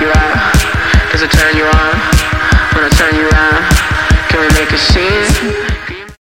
you out? Does it turn you on? When I turn you around, can we make a scene?